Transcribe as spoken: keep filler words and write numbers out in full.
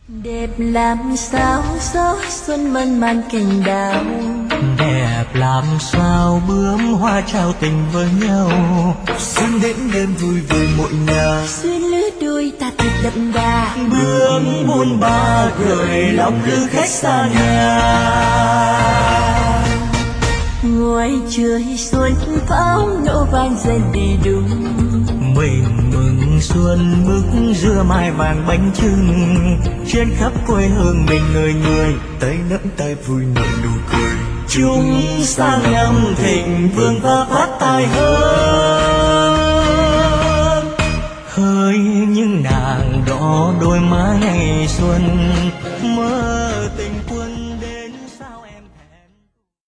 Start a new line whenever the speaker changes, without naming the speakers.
Đẹp làm sao gió xuân mơn man cành đào,
đẹp làm sao bướm hoa trao tình với nhau.
Xuân đến đêm vui với mỗi nhà,
xuyên lứa đôi ta thật đậm đà.
Bướm buôn ba gửi lòng lữ khách xa nhà.
Ngoài trời xuân pháo nổ vang dần đi đúng,
Mình mừng xuân mừng dưa mai vàng bánh chưng. Trên khắp quê hương mình người người
tay nắm tay vui nở nụ cười.
chúng sang năm thịnh vượng và phát tài hơn. Hỡi những nàng đỏ đôi má ngày xuân mơ